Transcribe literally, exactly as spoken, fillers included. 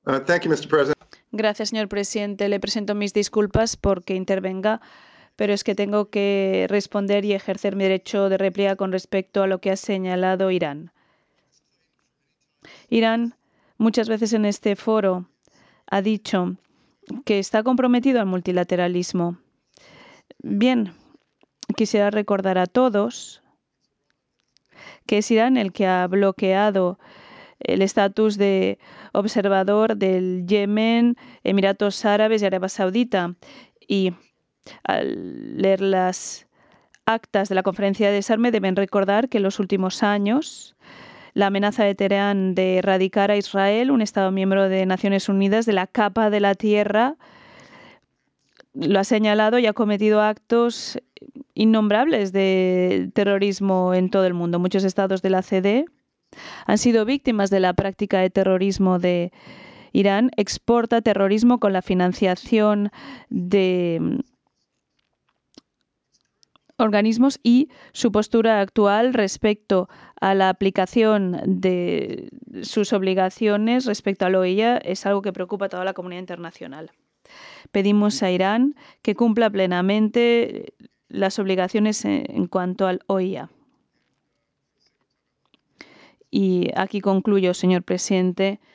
Uh, thank you, mister President. Gracias, señor presidente. Le presento mis disculpas porque intervenga, pero es que tengo que responder y ejercer mi derecho de réplica con respecto a lo que ha señalado Irán. Irán, muchas veces en este foro, ha dicho que está comprometido al multilateralismo. Bien, quisiera recordar a todos que es Irán el que ha bloqueado el estatus de observador del Yemen, Emiratos Árabes y Arabia Saudita. Y al leer las actas de la conferencia de desarme deben recordar que en los últimos años la amenaza de Teherán de erradicar a Israel, un Estado miembro de Naciones Unidas, de la capa de la tierra, lo ha señalado y ha cometido actos innombrables de terrorismo en todo el mundo. Muchos estados de la C D han sido víctimas de la práctica de terrorismo de Irán. Exporta terrorismo con la financiación de organismos y su postura actual respecto a la aplicación de sus obligaciones respecto a la O E I A es algo que preocupa a toda la comunidad internacional. Pedimos a Irán que cumpla plenamente las obligaciones en cuanto al O E I A. Y aquí concluyo, señor presidente.